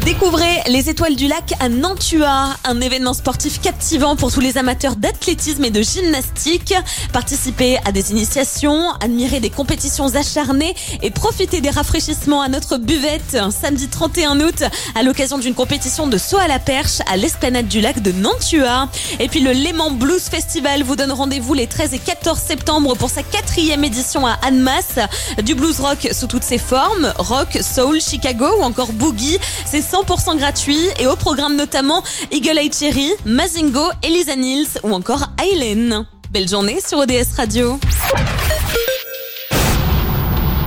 Découvrez les Étoiles du Lac à Nantua, un événement sportif captivant pour tous les amateurs d'athlétisme et de gymnastique. Participez à des initiations, admirez des compétitions acharnées et profitez des rafraîchissements à notre buvette samedi 31 août à l'occasion d'une compétition de saut à la perche à l'esplanade du lac de Nantua. Et puis le Léman Blues Festival vous donne rendez-vous les 13 et 14 septembre pour sa 4e édition à Annemasse. Du blues rock sous toutes ses formes, rock, soul, Chicago ou encore boogie. C'est 100% gratuit et au programme notamment Eagle Eye Cherry, Mazingo, Elisa Nils ou encore Aileen. Belle journée sur ODS Radio.